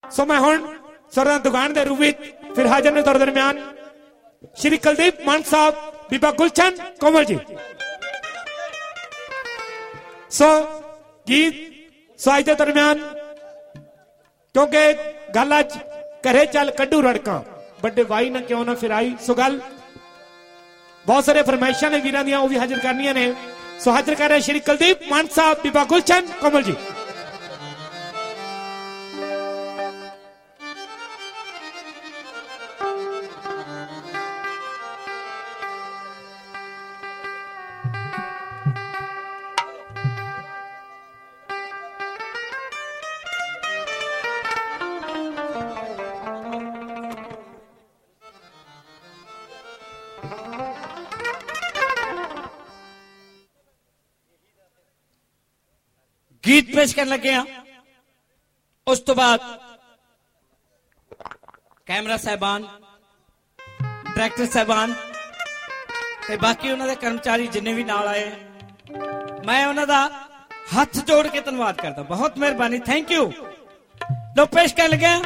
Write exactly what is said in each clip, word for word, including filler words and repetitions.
सो मैं हुण सरदार दुकान के रूप में फिर हाजिर ने तुहाडे दरम्यान श्री कुलदीप मान साहब, बीबा गुलचंद कोमल जी। सो गीत सो अज के दरम्यान क्योंकि गल अज घरे चल कड्डू रड़का बड़े भाई ना क्यों ना फिर आई। सो गल बहुत सारे फरमाइशा ने वीरां दियां, वो भी हाजिर करनिया ने। सो हाजिर कर रहे श्री कुलदीप मान साहब, बीबा गुलचंद कोमल जी। गीत पेश करने लगे हैं। उस तो बाद कैमरा साहबान, डायरेक्टर साहबान ते बाकी उन्होंने कर्मचारी जिन्ने भी नाल आए, मैं उन्होंने हाथ जोड़ के धन्यवाद करता। बहुत मेहरबानी, थैंक यू। लो पेश कर लगे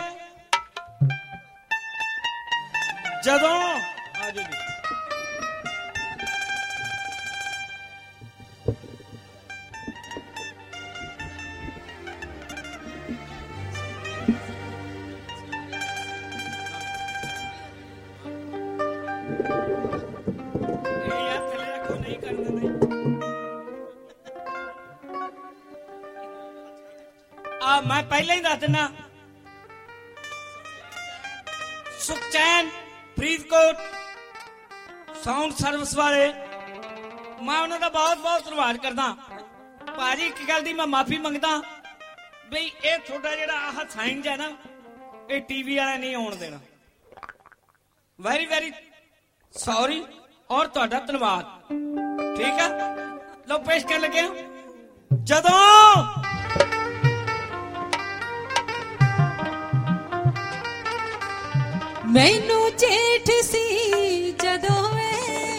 जदों आ, मैं पहले ही दस दिना सुखचैन फरीदकोट साउंड सर्विस वाले, मैं उन्होंने बहुत बहुत धन्यवाद करदा। भाजी एक गल दी मैं माफी मंगदा बई ये थोड़ा जिहड़ा आह साइन है ना, ये टीवी वाला नहीं आउण देना। वेरी वेरी सॉरी और तुहाडा धन्यवाद। ठीक है, लो पेश कर लगे जदों मैनू जेठ सी जदों वे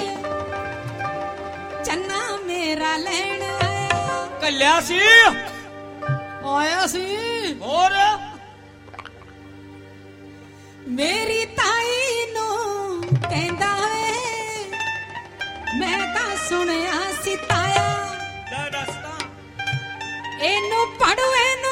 चन्ना मेरा लैण आया, कल्या सी आया सी और मेरी ताई नू कहंदा वे मैं तां सुनिया सी ताया, एनू पढ़ो एनू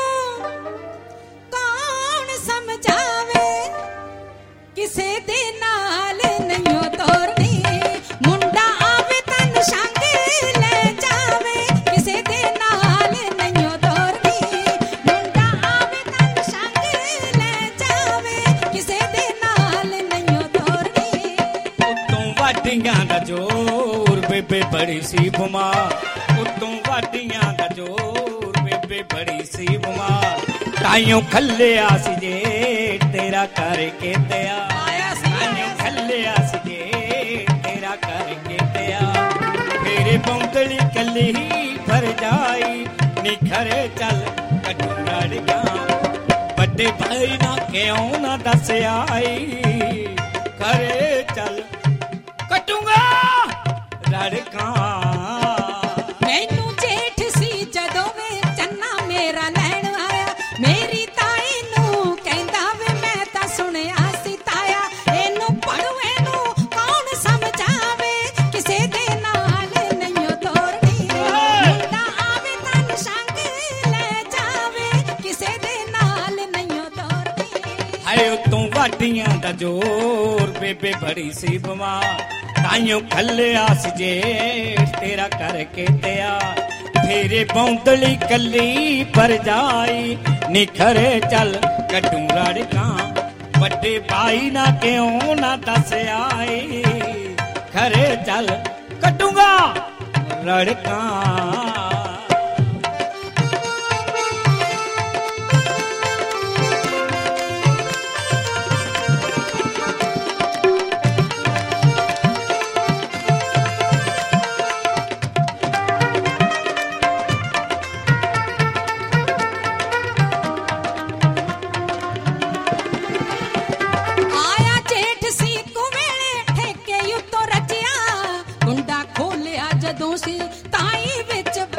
कौन समझावे, किसे दे नाल नहीं तोरनी, मुंडा आवे तन संग ले जावे, किसे दे नाल नहीं तोरनी, मुंडा आवे तन संग ले जावे, किसे दे नाल नहीं तोरनी। उतों वाटियां दा जोर बेबे बड़ी सी बीमार, उतों वाटियां दा जोर बेबे बड़ी सी बीमार, ताइयों खल्ले आसी जे तेरा करके दया, ताइयों खल्ले आसी जे तेरा करके दया, मेरे बौंदली कली ही भर जाई, निखरे चल कटू लड़गा, बड़े भाई ना क्यों ना दस आई, खरे चल कटूंगा लड़का। मैनू जेठ सी जदों वे चन्ना मेरा लैण आया, मेरी ताई नू कहंदा वे मैं तां सुनिया सी ताया, एनू पढ़ो एनू कौन समझावे, किसे दे नाल नहीं तोरनी, मुंडा आवे तन संग ले जावे, किसे दे नाल नहीं तोरनी। हाय उतों वाटियां दा जोर बेबे बड़ी सी बीमार, ताइयों खल्ले आस जे तेरा करके दया, फेरे बौंदली कली पर जाई, निखरे चल कटू लड़का, बड़े भाई ना क्यों ना दस आई, खरे चल कटूंगा लड़का। आया जेठ सी कुवेले ठेके उत्तों रजिया, गुंडा खोलिया जदों सी ताई विच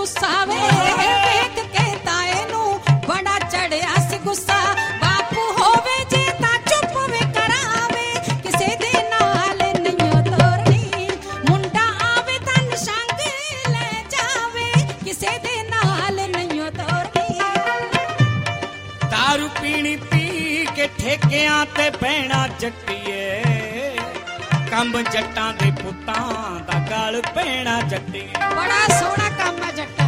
ਗੁੱਸਾ ਵੇ ਵੇਖ ਕੇ ਤਾਏ ਨੂੰ ਬੜਾ ਚੜਿਆ ਸੀ ਗੁੱਸਾ ਬਾਪੂ ਹੋਵੇ ਜੇ ਤਾਂ ਚੁੱਪ ਵੇ ਕਰਾਵੇ ਕਿਸੇ ਦੇ ਨਾਲ ਨਹੀਂਓ ਤੋਰਨੀ ਮੁੰਡਾ ਆਵੇ ਤਾਂ ਨਿਸ਼ੰਗ ਲੈ ਜਾਵੇ ਕਿਸੇ ਦੇ ਨਾਲ ਨਹੀਂਓ ਤੋਰਨੀ ਦਾਰੂ ਪੀਣੀ ਪੀ ਕੇ ਠੇਕਿਆਂ ਤੇ ਬਹਿਣਾ ਜੱਟੀਏ ਕੰਮ ਜੱਟਾਂ ਦੇ ਪੁੱਤਾਂ ਦਾ ਗਲ ਪੈਣਾ ਜੱਟੀਏ ਬੜਾ ਸੋਹਣਾ ਕੰਮ ਆ ਜੱਟਾਂ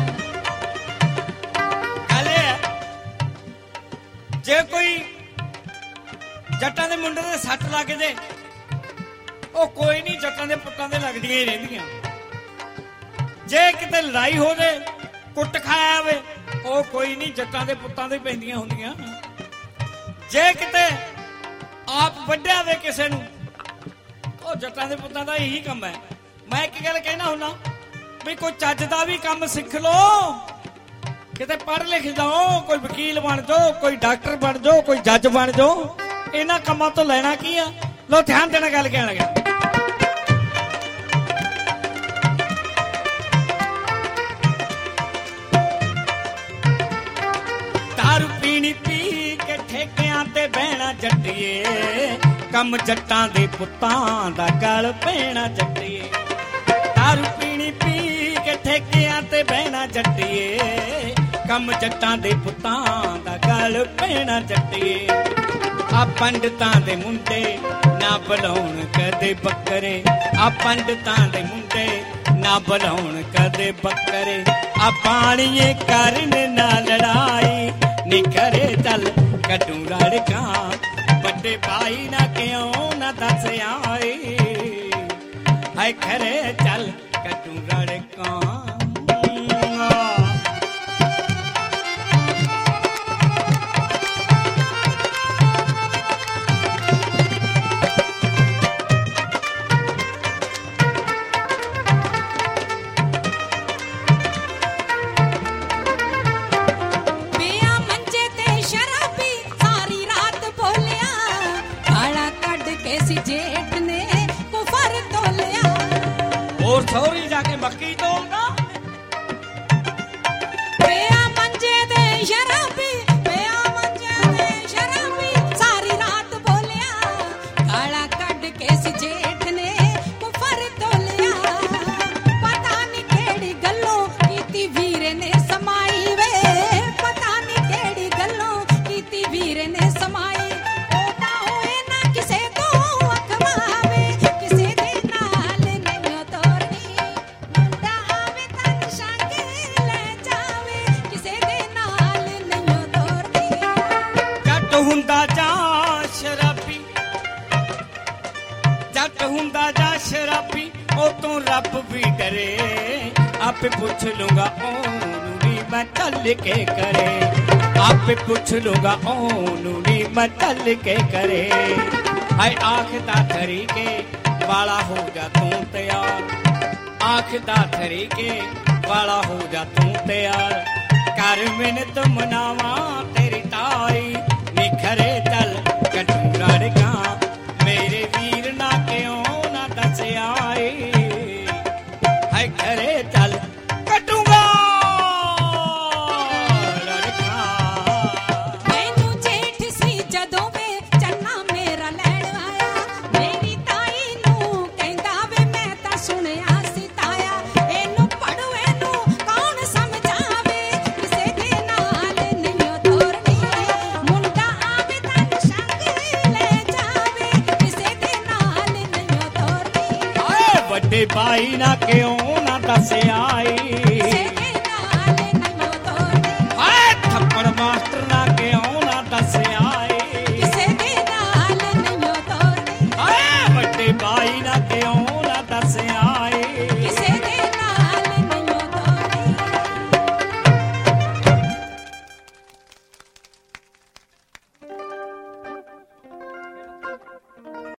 ਜੇ ਕੋਈ ਜੱਟਾਂ ਦੇ ਮੁੰਡੇ ਦੇ ਸੱਟ ਲੱਗ ਜੇ ਉਹ ਕੋਈ ਨਹੀਂ ਜੱਟਾਂ ਦੇ ਪੁੱਤਾਂ ਦੇ ਲੱਗਦੀਆਂ ਹੀ ਰਹਿੰਦੀਆਂ ਜੇ ਕਿਤੇ ਲੜਾਈ ਹੋ ਜੇ ਕੁੱਟ ਖਾਇਆ ਹੋਵੇ ਉਹ ਕੋਈ ਨਹੀਂ ਜੱਟਾਂ ਦੇ ਪੁੱਤਾਂ ਦੇ ਪੈਂਦੀਆਂ ਹੁੰਦੀਆਂ ਜੇ ਕਿਤੇ ਆਪ ਵੱਡਿਆ ਵੇ ਕਿਸੇ ਨੂੰ ਉਹ ਜੱਟਾਂ ਦੇ ਪੁੱਤਾਂ ਦਾ ਇਹੀ ਕੰਮ ਹੈ ਮੈਂ ਇੱਕ ਗੱਲ ਕਹਿਣਾ ਹੁੰਦਾ ਵੀ ਕੋਈ ਚੱਜ ਦਾ ਵੀ ਕੰਮ ਸਿੱਖ ਲਓ ਕਿਤੇ ਪੜ੍ਹ ਲਿਖ ਜਾਓ ਕੋਈ ਵਕੀਲ ਬਣ ਜਾਓ ਕੋਈ ਡਾਕਟਰ ਬਣ ਜਾਓ ਕੋਈ ਜੱਜ ਬਣ ਜਾਓ ਇਹਨਾਂ ਕੰਮਾਂ ਤੋਂ ਲੈਣਾ ਕੀ ਆ ਲੋ ਧਿਆਨ ਦੇਣਾ ਗੱਲ ਕਹਿਣ ਲੱਗਾ ਦਾਰੂ ਪੀਣੀ ਪੀ ਕੇ ਠੇਕਿਆਂ ਤੇ ਬਹਿਣਾ ਜੱਟੀਏ ਕੰਮ ਜੱਟਾਂ ਦੇ ਪੁੱਤਾਂ ਦਾ ਗਲ ਪੈਣਾ ਜੱਟੀਏ ਦਾਰੂ ਪੀਣੀ ਪੀ ਕੇ ਠੇਕਿਆਂ ਤੇ ਬਹਿਣਾ ਜੱਟੀਏ ਕੰਮ ਜੱਟਾਂ ਦੇ ਪੁੱਤਾਂ ਦਾ ਗਲ ਪੈਣਾ ਜੱਟੀਏ ਆ ਪੰਡਤਾਂ ਦੇ ਮੁੰਡੇ ਨਾ ਬੁਲਾਉਣ ਕਦੇ ਬੱਕਰੇ ਆ ਪੰਡਤਾਂ ਦੇ ਮੁੰਡੇ ਨਾ ਬੁਲਾਉਣ ਕਦੇ ਬੱਕਰੇ ਆ ਪਾਣੀਏ ਕਰਨ ਨਾ ਲੜਾਈ ਨਿਖਰੇ ਚੱਲ ਕੱਢੂ ਰੜਕਾਂ ਵੱਡੇ ਭਾਈ ਨਾ ਕਿਉਂ ਨਾ ਦੱਸ ਆਈ ਹਾਏ ਖਰੇ ਚੱਲ ਕੱਢੂ ਰੜਕਾਂ ਜੇਠ ਨੇ ਕੁਫਰ ਤੋਲਿਆ ਹੋਰ ਸੌਰੀ ਜਾ ਕੇ ਮੱਕੀ ਤੋਲਦਾ ਪਿਆ ਮੰਜੇ ਦੇ ਸ਼ਰਾਬੀ ਪਿਆ ਮੰਜੇ ਦੇ ਸ਼ਰਾਬੀ ਸਾਰੀ ਰਾਤ ਬੋਲਿਆ ਗਾਲਾਂ ਕੱਢ ਕੇ ਸੀ ਜੇਠ ਨੇ ਕੁਫਰ ਤੋਲਿਆ ਪਤਾ ਨਹੀਂ ਕਿਹੜੀ ਗੱਲੋਂ ਕੀਤੀ ਵੀਰੇ ਨੇ ਸਮਾਈ ਵੇ ਪਤਾ ਨਹੀਂ ਕਿਹੜੀ ਗੱਲੋਂ ਕੀਤੀ ਵੀਰੇ ਨੇ ਸਮਾਈ ਹੁੰਦਾ ਜਾ ਸ਼ਰਾਬੀ ਜੱਟ ਹੁੰਦਾ ਜਾ ਸ਼ਰਾਬੀ ਉਹ ਤੋਂ ਰੱਬ ਵੀ ਡਰੇ ਆਪੇ ਪੁੱਛ ਲੂੰਗਾ ਉਹਨੂੰ ਵੀ ਮੈਂ ਚੱਲ ਕੇ ਕਰੇ ਆਪੇ ਪੁੱਛ ਲੂੰਗਾ ਉਹਨੂੰ ਵੀ ਮੈਂ ਚੱਲ ਕੇ ਕਰੇ ਹਾਏ ਆਖਦਾ ਤਰੀਕੇ ਵਾਲਾ ਹੋ ਜਾ ਤੂੰ ਤਿਆਰ ਆਖਦਾ ਤਰੀਕੇ ਵਾਲਾ ਹੋ ਜਾ ਤੂੰ ਤਿਆਰ ਕਰ ਮਿਹਨਤ ਮਨਾਵਾਂ ਤੇਰੀ ਤਾਈ ਨਿਖਰੇ ਚੱਲ ਕੱਢੂ ਰੜਕਾਂ ਮੇਰੇ ਵੀਰ ਨਾ ਕਿਉਂ ਨਾ ਦੱਸ ਆਈ ਹਾਏ ਘਰੇ ਚੱਲ ਕੱਢੂਗਾ ਰੜਕਾਂ ਮੈਨੂੰ ਜੇਠ ਸੀ ਜਦੋਂ ਵੇ ਚੰਨਾ ਮੇਰਾ ਲੈਣ ਆਇਆ ਮੇਰੀ ਤਾਈ ਨੂੰ ਕਹਿੰਦਾ ਵੇ ਮੈਂ ਤਾਂ ਸੁਣਿਆ ਸੀ ਤਾਇਆ ਇਹਨੂੰ ਪੜੂ ਇਹਨੂੰ ਕੌਣ ਸਮਝਾਵੇ ਕਿਸੇ ਦੇ ਨਾਲ ਨਹੀਂ ਤੋਰਨੀ ਮੁੰਡਾ ਆਵੇ ਤਾਂ ਨਿਸ਼ੰਗ ਲੈ ਜਾਵੇ ਕਿਸੇ ਦੇ ਨਾਲ ਨਹੀਂ ਤੋਰਨੀ ਆਏ ਵੱਡੇ ਭਾਈ ਨਾ ਕਿਉਂ ਨਾ ਦੱਸ ਆਈ